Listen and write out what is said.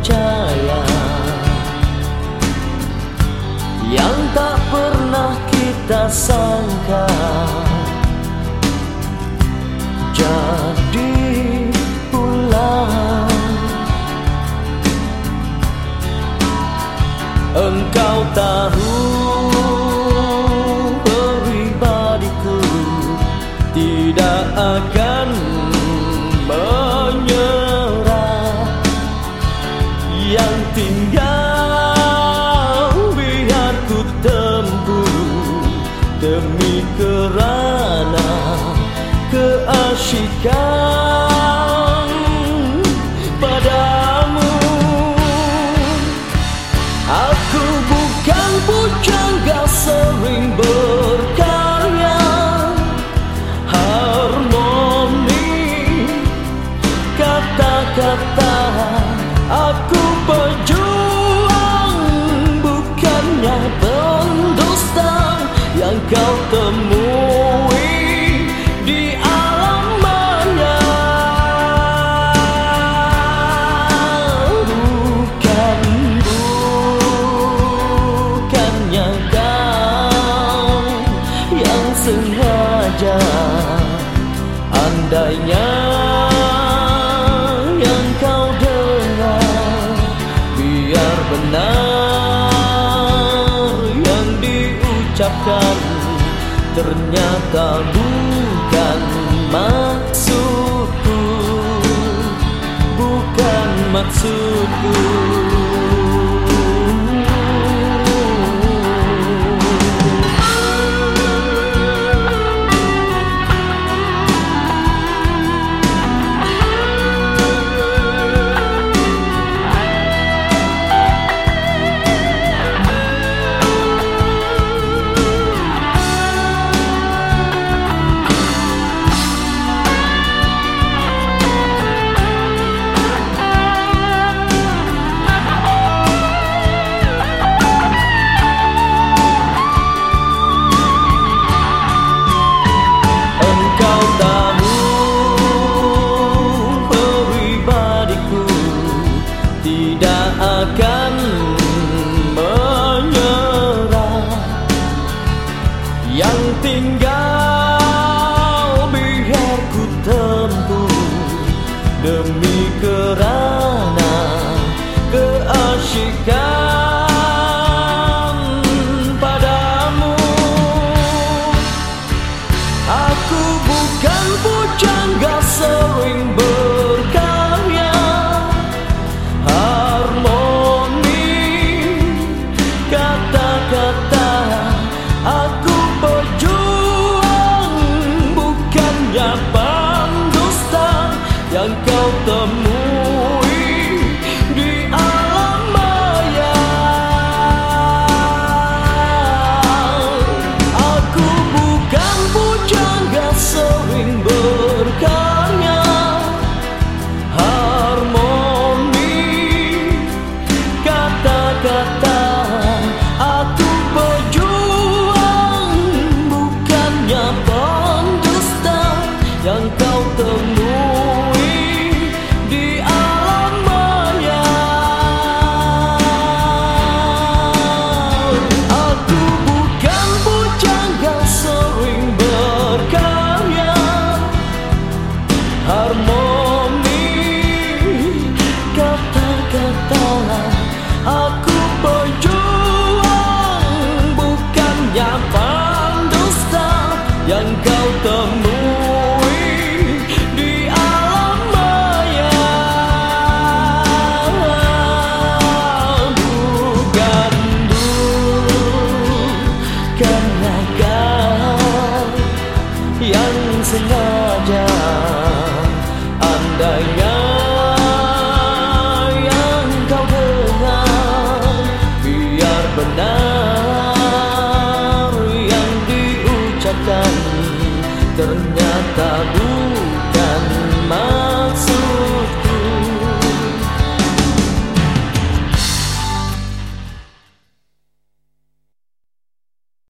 percaya, yang tak pernah kita sangka jadi pulang. Engkau tahu pribadiku tidak akan menyerah. Yang tinggal biar ku tempuh demi kerana keasyikan padamu. Aku bukan pujangga sering berkarya, harmoni kata-kata. Aku pejuang, bukannya pendusta yang kau temui di alam maya. Bukannya kau yang sengaja. Andainya yang kau dengar biar benar yang diucapkan, ternyata bukan maksudku, bukan maksudku. Tidak akan menyerah. Yang tinggal biar ku tempuh demi kerana keasyikan padamu. Aku bukan pujangga sering berkarya, aku pejuang, bukannya pendusta yang kau temui di alam maya. Aku bukan pujangga sering berkarya, harmoni kata-kata. Aku pejuang, bukannya pendusta yang kau temui di alam maya. Aku bukan pujangga sering berkarya, harmoni kata-kata. Aku pejuang, bukannya pendusta yang kau temui di alam maya. Bukannya kau yang sengaja. Andainya yang kau dengar biar benar yang diucapkan, ternyata bukan